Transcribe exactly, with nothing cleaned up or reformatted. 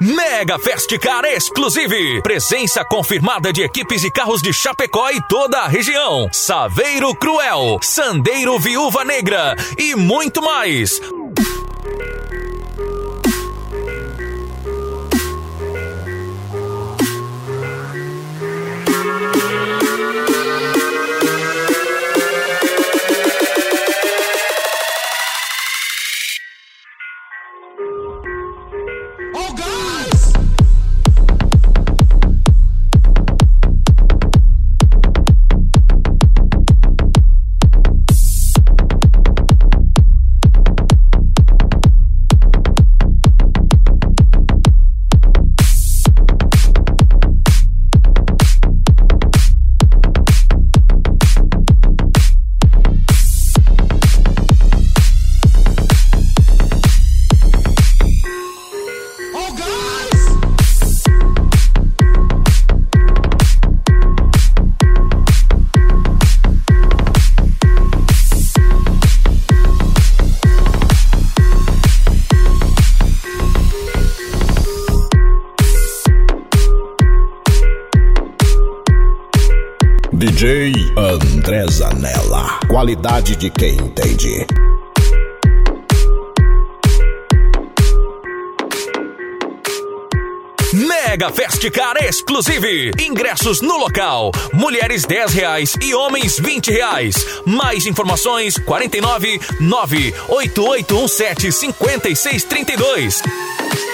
Mega Festcar Exclusive. Presença confirmada de equipes e carros de Chapecó e toda a região. Saveiro Cruel, Sandeiro Viúva Negra e muito mais. D J André Zanella, qualidade de quem entende. Mega Festcar Exclusive. Ingressos no local. Mulheres dez reais e homens vinte reais. Mais informações quarenta e nove, nove oito oito um sete, cinco seis três dois.